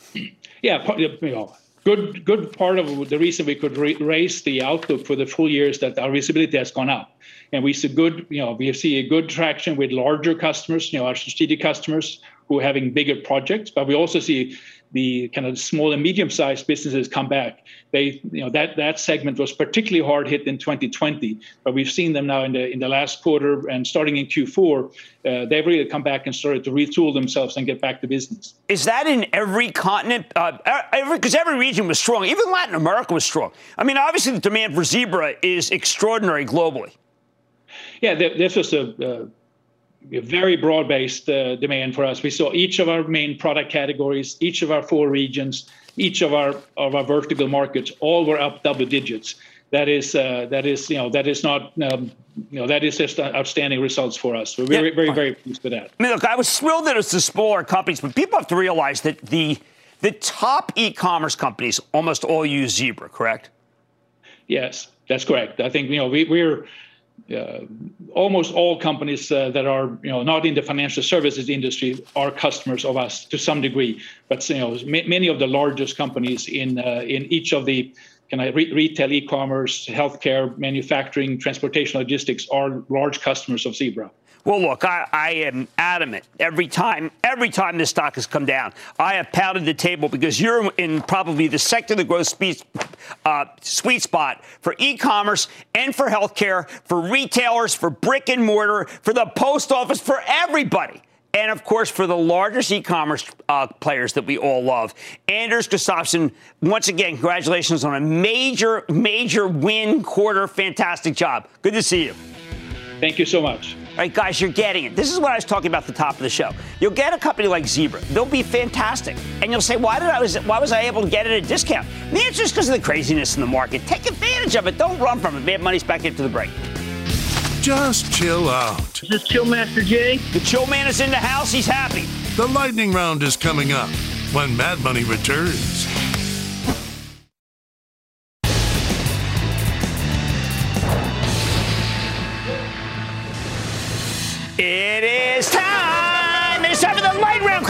Yeah, you know, good good part of the reason we could ra- raise the outlook for the full year is that our visibility has gone up, and we see good, you know, we see a good traction with larger customers, you know, our strategic customers who are having bigger projects, but we also see the kind of small and medium-sized businesses come back. They, you know, that that segment was particularly hard hit in twenty twenty, but we've seen them now in the in the last quarter and starting in Q four, uh, they've really come back and started to retool themselves and get back to business. Is that in every continent? Uh, every because every region was strong. Even Latin America was strong. I mean, obviously the demand for Zebra is extraordinary globally. Yeah, this was a. Uh, A very broad-based uh, demand for us. We saw each of our main product categories, each of our four regions, each of our of our vertical markets, all were up double digits. That is uh, that is you know that is not um, you know that is just outstanding results for us. We're very yeah. very very pleased with that. I mean, look, I was thrilled that it's the smaller companies, but people have to realize that the the top e-commerce companies almost all use Zebra, correct? Yes, that's correct. I think you know we, we're. Uh, almost all companies uh, that are, you know, not in the financial services industry are customers of us to some degree. But you know, m- many of the largest companies in uh, in each of the kind of re- retail, e-commerce, healthcare, manufacturing, transportation, logistics are large customers of Zebra. Well, look, I, I am adamant every time, every time this stock has come down. I have pounded the table because you're in probably the secular growth speed, uh, sweet spot for e-commerce and for healthcare, for retailers, for brick and mortar, for the post office, for everybody. And, of course, for the largest e-commerce uh, players that we all love. Anders Gustafsson, once again, congratulations on a major, major win quarter. Fantastic job. Good to see you. Thank you so much. All right, guys, you're getting it. This is what I was talking about at the top of the show. You'll get a company like Zebra. They'll be fantastic. And you'll say, why did I was why was I able to get it at a discount? And the answer is because of the craziness in the market. Take advantage of it. Don't run from it. Mad Money's back into the break. Just chill out. Is this Chill Master Jay? The Chill Man is in the house. He's happy. The lightning round is coming up when Mad Money returns. It is time. It's time for the light round.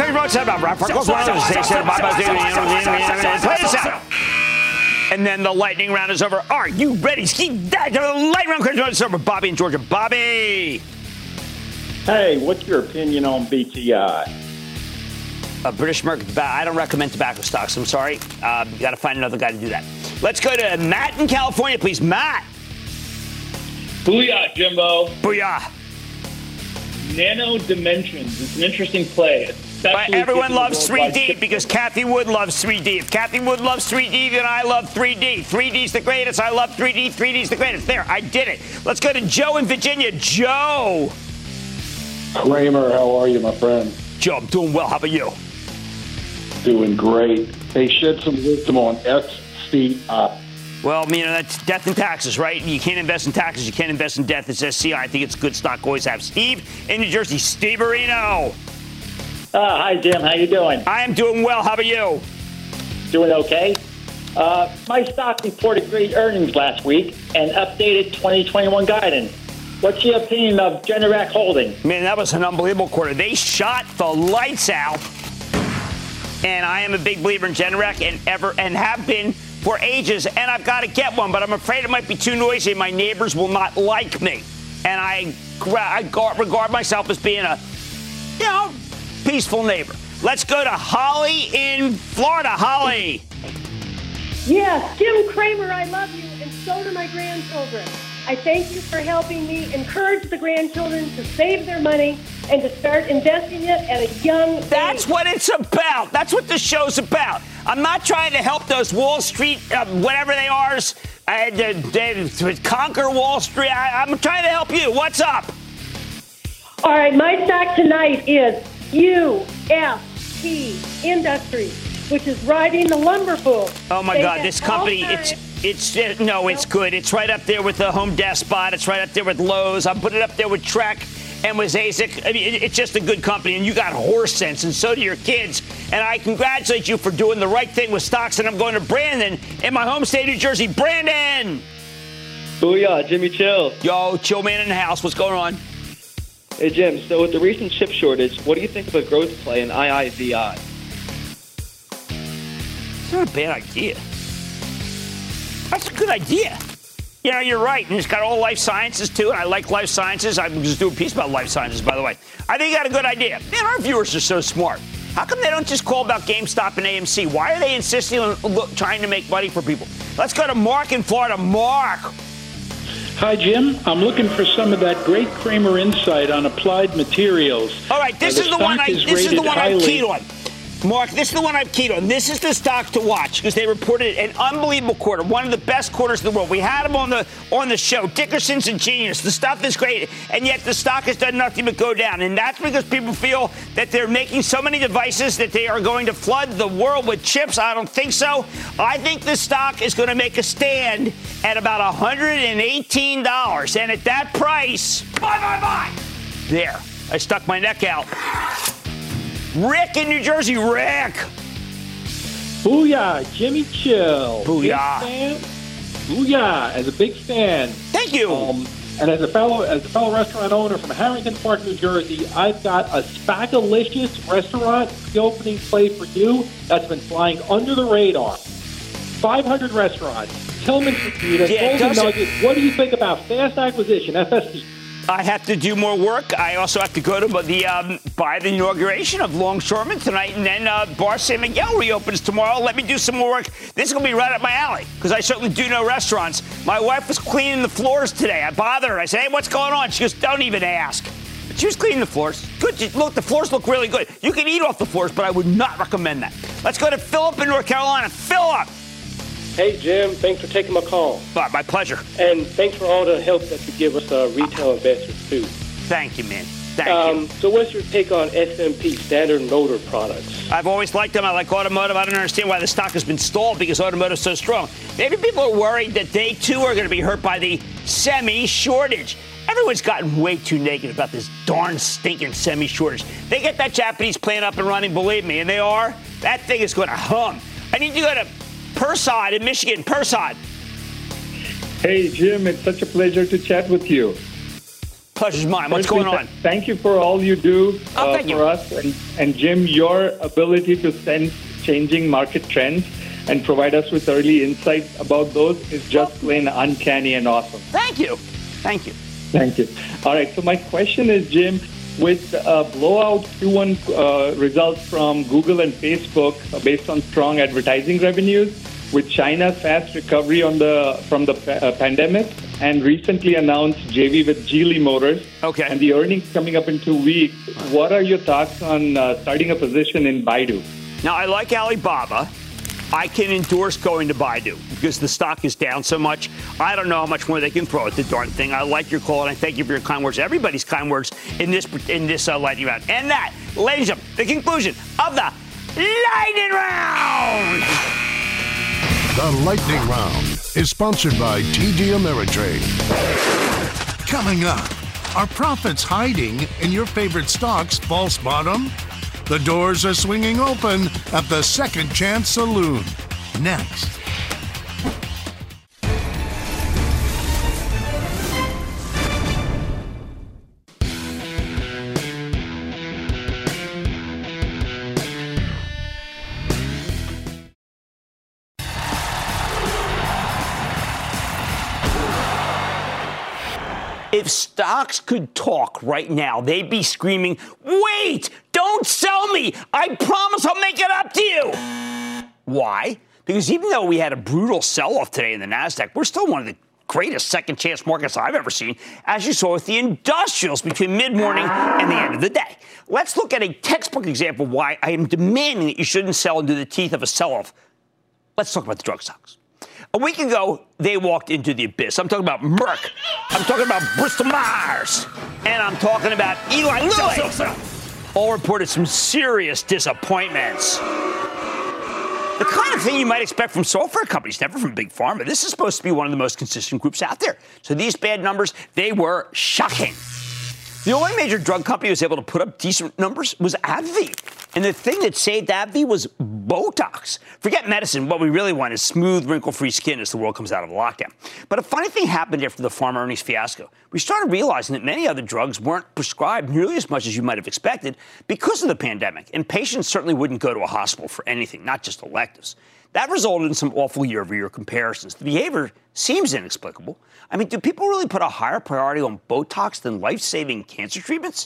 And then the lightning round is over. Are you ready? Ski that. The light round is over. Bobby in Georgia. Bobby. Hey, what's your opinion on B T I? A British American tobacco. I don't recommend tobacco stocks. I'm sorry. Uh, you got to find another guy to do that. Let's go to Matt in California, please. Matt. Booyah, Jimbo. Booyah. Nano Dimensions. It's an interesting play. But everyone loves three D because Kathy Wood loves three D. If Kathy Wood loves three D, then I love three D. three D's the greatest. I love three D. three D's the greatest. There, I did it. Let's go to Joe in Virginia. Joe. Kramer, how are you, my friend? Joe, I'm doing well. How about you? Doing great. Hey, shed some wisdom on S C I. Well, you know, that's death and taxes, right? You can't invest in taxes. You can't invest in death. It's S C I. I think it's a good stock. Always have. Steve in New Jersey. Steve Areno. Uh, hi, Jim. How you doing? I am doing well. How about you? Doing okay. Uh, my stock reported great earnings last week and updated twenty twenty-one guidance. What's your opinion of Generac Holdings? Man, that was an unbelievable quarter. They shot the lights out. And I am a big believer in Generac and ever and have been for ages. And I've got to get one, but I'm afraid it might be too noisy. My neighbors will not like me. And I, I regard myself as being a, you know, peaceful neighbor. Let's go to Holly in Florida. Holly. Yes, Jim Kramer, I love you, and so do my grandchildren. I thank you for helping me encourage the grandchildren to save their money and to start investing it at a young age. That's what it's about. That's what this show's about. I'm not trying to help those Wall Street, uh, whatever they are, uh, they, they, to conquer Wall Street. I, I'm trying to help you. What's up? All right, my stock tonight is U F P Industries, which is riding the lumber boom. Oh my They God, have this company, all it's, kinds- it's, uh, no, it's good. It's right up there with the Home Depot. It's right up there with Lowe's. I put it up there with Trek and with Zazek. I mean, it, it's just a good company, and you got horse sense, and so do your kids. And I congratulate you for doing the right thing with stocks. And I'm going to Brandon in my home state, New Jersey. Brandon! Booyah, Jimmy Chill. Yo, Chill Man in the house. What's going on? Hey, Jim, so with the recent chip shortage, what do you think of a growth play in I I V I? It's not a bad idea. That's a good idea. You know, you're right. And it's got all life sciences, too. And I like life sciences. I was just doing a piece about life sciences, by the way. I think you got a good idea. Man, our viewers are so smart. How come they don't just call about GameStop and A M C? Why are they insisting on look, trying to make money for people? Let's go to Mark in Florida. Mark. Hi, Jim. I'm looking for some of that great Kramer insight on applied materials. All right, this uh, is the one I is this is the one highly. I've keyed on. Mark, this is the one I've keyed on. This is the stock to watch because they reported an unbelievable quarter, one of the best quarters in the world. We had them on the on the show. Dickerson's a genius. The stuff is great, and yet the stock has done nothing but go down. And that's because people feel that they're making so many devices that they are going to flood the world with chips. I don't think so. I think the stock is going to make a stand at about one hundred eighteen dollars. And at that price, buy, buy, buy. There. I stuck my neck out. Rick in New Jersey. Rick. Booyah, Jimmy Chill. Booyah. Big fan. Booyah, as a big fan. Thank you. Um, and as a fellow as a fellow restaurant owner from Harrington Park, New Jersey, I've got a Spagalicious restaurant, the opening play for you that's been flying under the radar. five hundred restaurants, Tillman Fajita, Yeah, Golden doesn't- Nugget. What do you think about fast acquisition, F S P? I have to do more work. I also have to go to the um, by the inauguration of Longshoreman tonight, and then uh, Bar San Miguel reopens tomorrow. Let me do some more work. This is going to be right up my alley because I certainly do know restaurants. My wife was cleaning the floors today. I bother her. I said, "Hey, what's going on?" She goes, "Don't even ask." But she was cleaning the floors. Good. Look, the floors look really good. You can eat off the floors, but I would not recommend that. Let's go to Philip in North Carolina. Philip. Hey, Jim, thanks for taking my call. Uh, my pleasure. And thanks for all the help that you give us uh, retail investors, too. Thank you, man. Thank um, you. So what's your take on S and P, Standard Motor Products? I've always liked them. I like automotive. I don't understand why the stock has been stalled because automotive's so strong. Maybe people are worried that they, too, are going to be hurt by the semi shortage. Everyone's gotten way too negative about this darn stinking semi shortage. They get that Japanese plant up and running, believe me, and they are. That thing is going to hum. I need to go to Persad in Michigan. Persad. Hey, Jim, it's such a pleasure to chat with you. Pleasure's mine. What's going on? Thank you for all you do Oh, uh, thank for you. us. And, and, Jim, your ability to sense changing market trends and provide us with early insights about those is just plain uncanny and awesome. Thank you. Thank you. Thank you. All right, so my question is, Jim, with uh, blowout Q one uh, results from Google and Facebook uh, based on strong advertising revenues, with China's fast recovery on the from the pa- uh, pandemic, and recently announced J V with Geely Motors, okay, and the earnings coming up in two weeks, what are your thoughts on uh, starting a position in Baidu? Now, I like Alibaba. I can endorse going to Baidu because the stock is down so much. I don't know how much more they can throw at the darn thing. I like your call, and I thank you for your kind words. Everybody's kind words in this in this uh, lightning round. And that, ladies and gentlemen, the conclusion of the lightning round. The Lightning Round is sponsored by T D Ameritrade. Coming up, are profits hiding in your favorite stock's false bottom? The doors are swinging open at the Second Chance Saloon. Next. If stocks could talk right now, they'd be screaming, wait, don't sell me. I promise I'll make it up to you. Why? Because even though we had a brutal sell-off today in the NASDAQ, we're still one of the greatest second chance markets I've ever seen, as you saw with the industrials between mid-morning and the end of the day. Let's look at a textbook example of why I am demanding that you shouldn't sell into the teeth of a sell-off. Let's talk about the drug stocks. A week ago, they walked into the abyss. I'm talking about Merck. I'm talking about Bristol Myers. And I'm talking about Eli Lilly. Sell, sell, sell. All reported some serious disappointments. The kind of thing you might expect from software companies, never from Big Pharma. This is supposed to be one of the most consistent groups out there. So these bad numbers, they were shocking. The only major drug company who was able to put up decent numbers was AbbVie. And the thing that saved AbbVie was Botox. Forget medicine. What we really want is smooth, wrinkle-free skin as the world comes out of lockdown. But a funny thing happened after the pharma earnings fiasco. We started realizing that many other drugs weren't prescribed nearly as much as you might have expected because of the pandemic. And patients certainly wouldn't go to a hospital for anything, not just electives. That resulted in some awful year-over-year comparisons. The behavior seems inexplicable. I mean, do people really put a higher priority on Botox than life-saving cancer treatments?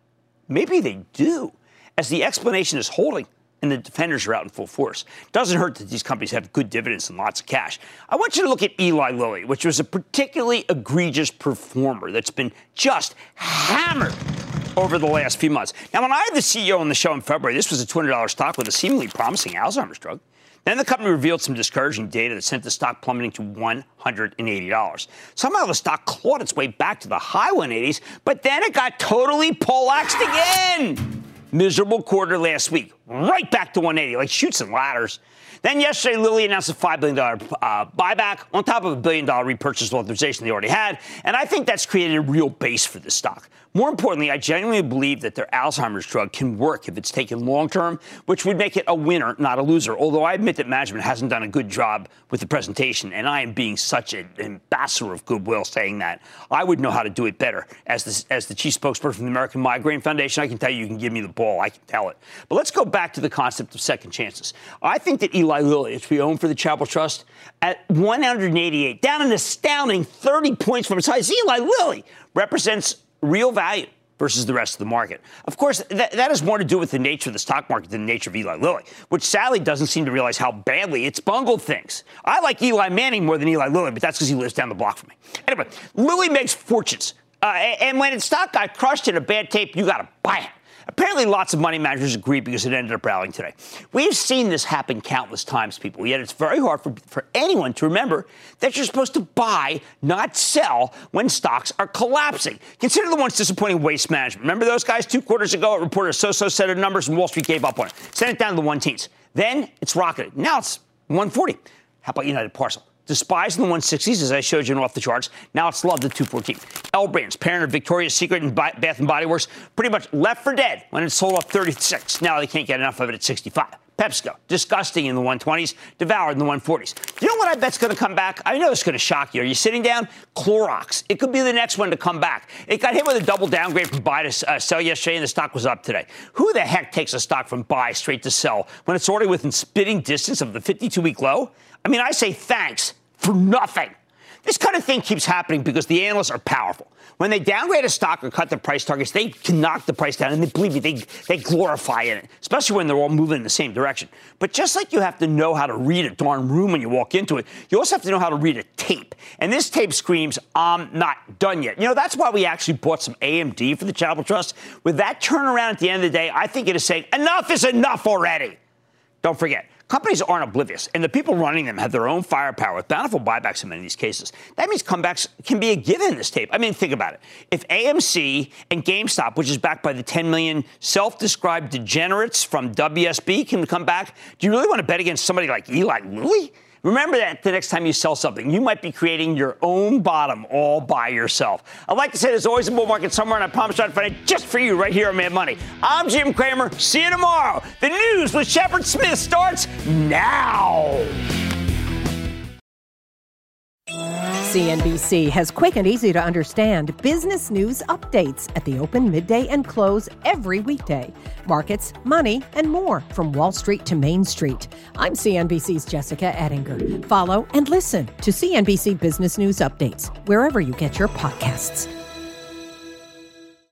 Maybe they do, as the explanation is holding and the defenders are out in full force. Doesn't hurt that these companies have good dividends and lots of cash. I want you to look at Eli Lilly, which was a particularly egregious performer that's been just hammered over the last few months. Now, when I had the C E O on the show in February, this was a two hundred dollars stock with a seemingly promising Alzheimer's drug. Then the company revealed some discouraging data that sent the stock plummeting to one hundred eighty dollars. Somehow the stock clawed its way back to the high one eighties, but then it got totally poleaxed again. Miserable quarter last week, right back to one eighty, like Chutes and Ladders. Then yesterday, Lilly announced a five billion dollars uh, buyback on top of a billion dollar repurchase authorization they already had. And I think that's created a real base for the stock. More importantly, I genuinely believe that their Alzheimer's drug can work if it's taken long term, which would make it a winner, not a loser. Although I admit that management hasn't done a good job with the presentation, and I am being such an ambassador of goodwill saying that. I would know how to do it better. As the, as the chief spokesperson from the American Migraine Foundation, I can tell you, you can give me the ball. I can tell it. But let's go back to the concept of second chances. I think that Eli Lilly, which we own for the Chapel Trust, at one hundred eighty-eight, down an astounding thirty points from its highs, Eli Lilly represents real value versus the rest of the market. Of course, that, that has more to do with the nature of the stock market than the nature of Eli Lilly, which sadly doesn't seem to realize how badly it's bungled things. I like Eli Manning more than Eli Lilly, but that's because he lives down the block from me. Anyway, Lilly makes fortunes. Uh, and when its stock got crushed in a bad tape, you got to buy it. Apparently, lots of money managers agreed because it ended up rallying today. We've seen this happen countless times, people, yet it's very hard for, for anyone to remember that you're supposed to buy, not sell, when stocks are collapsing. Consider the once disappointing Waste Management. Remember those guys? Two quarters ago, it reported a so-so set of numbers, and Wall Street gave up on it. Sent it down to the one-teens. Then it's rocketed. Now it's one forty. How about United Parcel? Despised in the one sixties, as I showed you in Off the Charts. Now it's loved at two fourteen. L Brands, parent of Victoria's Secret and Bath and Body Works, pretty much left for dead when it sold off thirty-six. Now they can't get enough of it at sixty-five. PepsiCo, disgusting in the one twenties, devoured in the one forties. You know what I bet's going to come back? I know it's going to shock you. Are you sitting down? Clorox. It could be the next one to come back. It got hit with a double downgrade from buy to uh, sell yesterday, and the stock was up today. Who the heck takes a stock from buy straight to sell when it's already within spitting distance of the fifty-two-week low? I mean, I say thanks for nothing. This kind of thing keeps happening because the analysts are powerful. When they downgrade a stock or cut their price targets, they can knock the price down, and they believe me, they, they glorify in it, especially when they're all moving in the same direction. But just like you have to know how to read a darn room when you walk into it, you also have to know how to read a tape. And this tape screams, I'm not done yet. You know, that's why we actually bought some A M D for the Chapel Trust. With that turnaround at the end of the day, I think it is saying, enough is enough already. Don't forget, companies aren't oblivious, and the people running them have their own firepower with bountiful buybacks in many of these cases. That means comebacks can be a given in this tape. I mean, think about it. If A M C and GameStop, which is backed by the ten million self-described degenerates from W S B, can come back, do you really want to bet against somebody like Eli Lilly? Remember that the next time you sell something, you might be creating your own bottom all by yourself. I'd like to say there's always a bull market somewhere, and I promise I'll find it just for you right here on Mad Money. I'm Jim Cramer. See you tomorrow. The news with Shepard Smith starts now. C N B C has quick and easy to understand business news updates at the open, midday, and close every weekday. Markets, money, and more from Wall Street to Main Street. I'm C N B C's Jessica Ettinger. Follow and listen to C N B C Business News Updates wherever you get your podcasts.